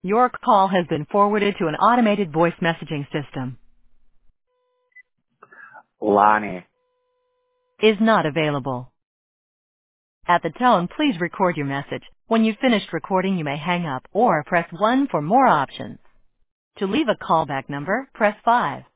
Your call has been forwarded to an automated voice messaging system. Lonnie. Is not available. At the tone, please record your message. When you've finished recording, you may hang up or press 1 for more options. To leave a callback number, press 5.